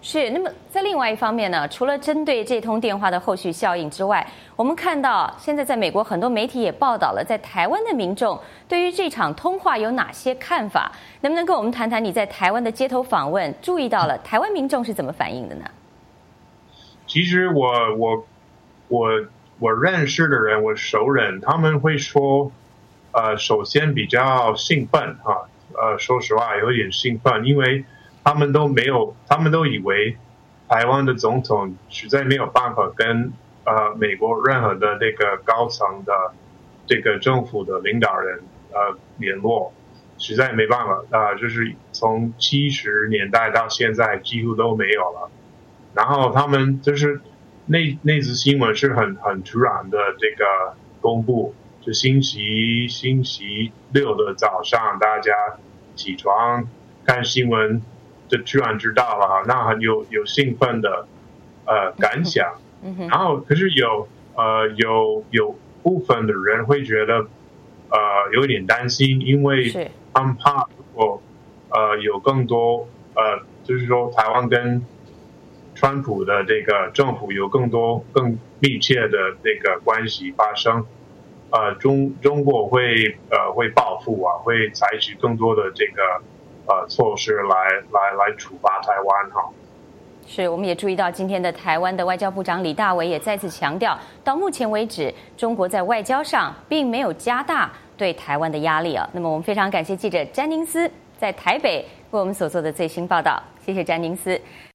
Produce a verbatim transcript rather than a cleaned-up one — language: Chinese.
是，那么在另外一方面呢，除了针对这通电话的后续效应之外，我们看到现在在美国很多媒体也报道了，在台湾的民众对于这场通话有哪些看法？能不能跟我们谈谈你在台湾的街头访问注意到了台湾民众是怎么反应的呢？ 其实我我我我认识的人，我熟人，他们会说，呃，首先比较兴奋哈，呃，说实话有点兴奋，因为他们都没有，他们都以为台湾的总统实在没有办法跟呃美国任何的这个高层的这个政府的领导人呃联络，实在没办法啊、呃，就是从七十年代到现在几乎都没有了。然后他们就是那那则新闻是很很突然的这个公布，就星期星期六的早上，大家起床看新闻。就突然知道了哈，那很有有兴奋的呃感想，然后可是有呃有有部分的人会觉得呃有点担心，因为他们怕如果呃有更多呃就是说台湾跟川普的这个政府有更多更密切的这个关系发生，呃中中国会呃会报复啊，会采取更多的这个。呃，措施来来来处罚台湾哈。 是，我们也注意到今天的台湾的外交部长李大为也再次强调，到目前为止，中国在外交上并没有加大对台湾的压力啊。那么，我们非常感谢记者詹宁斯在台北为我们所做的最新报道，谢谢詹宁斯。